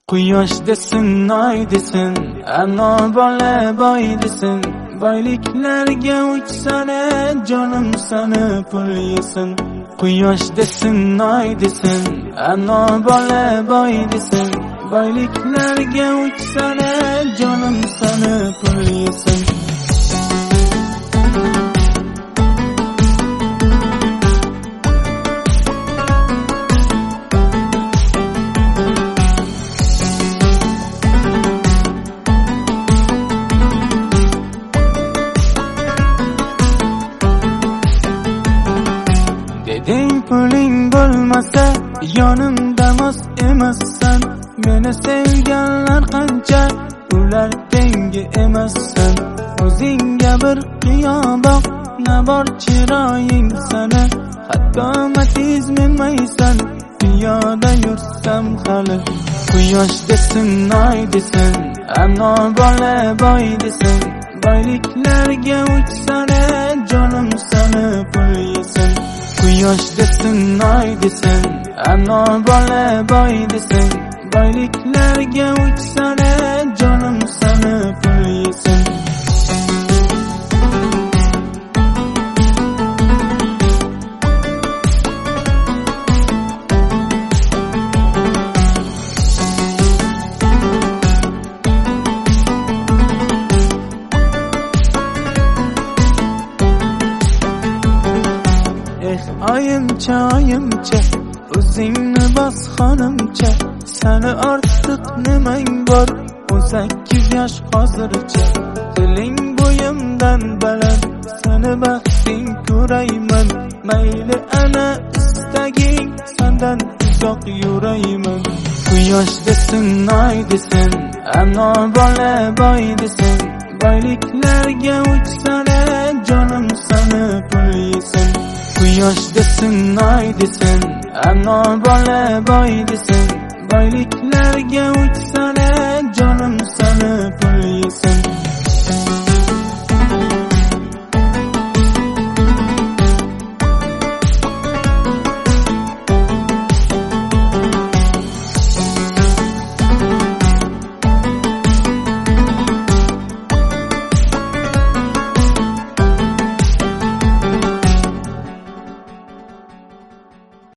Quyosh desin, oy desin, ammo bola boy desin. Boyliklarga uchsana, jonim sani pul yesin. Quyosh desin, oy desin, ammo bola boy desin. Boyliklarga uchsana, jonim sani pul yesin. Deding puling bo'lmasa yonimda mos emassan. Meni sevganlar qancha, ular tengi emassan. O'zingga bir qiyoboq, nabor chiroying sana. Hatto matiz minmaysan, piyoda yursam hali. Quyosh desin, oy desin, ammo bola boy desin. Boyliklarga uchsana, jonim sani pul yesin. Quyosh desin, oy desin, ammo bola boy desin. Boyliklarga uchsana, jonim sani pul yesin. Oyimcha, oyimcha, o'zingni bos xonimcha. Sani ortiq nimang bor, 18 yosh hozircha. Diling bo'yimdan baland, sani baxting ko'rayman. Mayli ana istaging, sendan uzoq yurayman. Quyosh desin, oy desin, ammo bola boy desin. Boyliklarga uchsana, jonim sani pul yesin. Quyosh desin, oy desin, ammo bola boy desin. Boyliklarga uchsana, jonim sani pul yesin.